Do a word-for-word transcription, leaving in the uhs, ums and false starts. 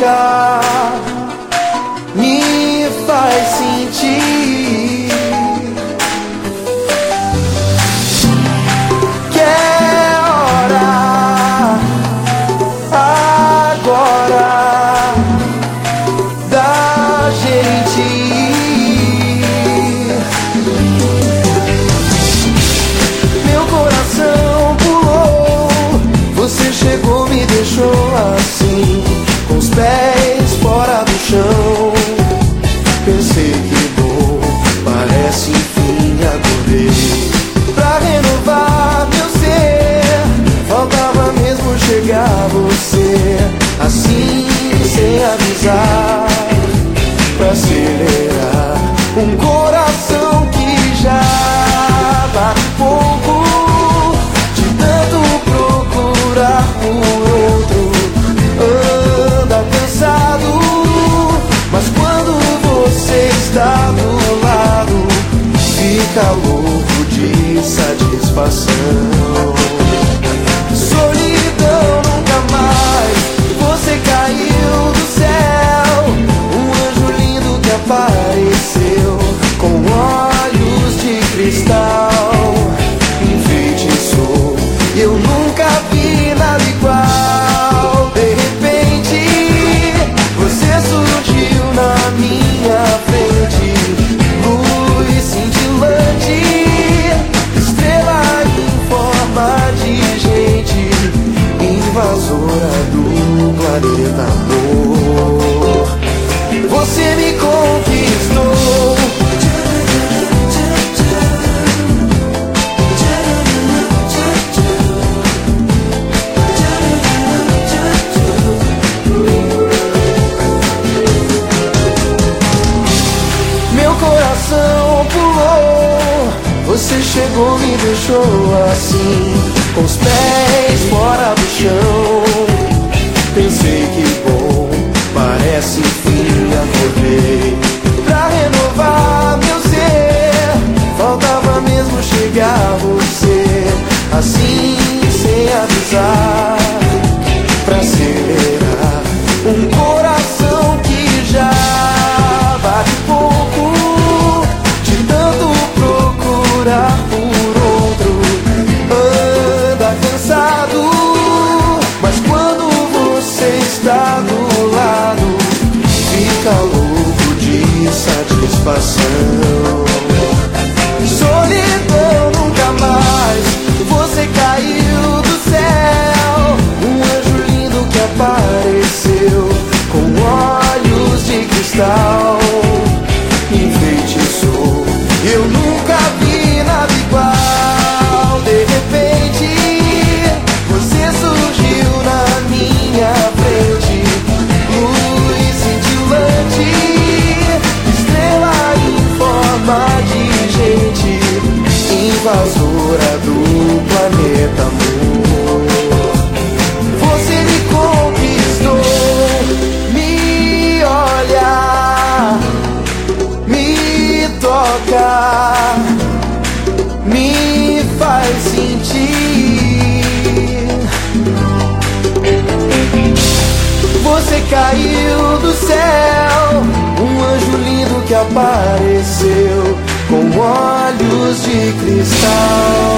toca, me faz sentir que é hora agora da gente ir. Meu coração pulou, você chegou, me deixou assim, com os pés fora do chão. Pensei que bom, parece enfim acordei. Pra renovar meu ser, faltava mesmo chegar você, assim sem avisar, pra acelerar um coração que já bate pouco, de tanto procurar por outro. Anda cansado, mas quando você está do lado, fica louco de satisfação. Solidão nunca mais, você caiu do céu, um anjo lindo que apareceu, com olhos de cristal, enfeitiçou, eu nunca vi nada igual. De repente, você surgiu na minha frente, luz cintilante, estrela em forma de gente, invasora do planeta amor. Você me conquistou, meu coração pulou, você chegou, me deixou assim, com os pés fora do chão. Pensei que bom, parece enfim acordei. Pra renovar meu ser, faltava mesmo chegar você, assim sem avisar, pra acelerar um coração que já bate pouco, de tanto procurar por outro. Anda cansado, mas quando você está do lado, fica louco de satisfação. Solidão nunca mais, você caiu do céu, um anjo lindo que apareceu, com olhos de cristal, enfeitiçou, eu nunca vi nada igual. De repente, você surgiu na minha frente, luz cintilante, estrela em forma de gente, invasora do planeta amor. Você me conquistou, me olha, me toca, me faz sentir. Você caiu do céu, um anjo lindo que apareceu, com olhos de cristal.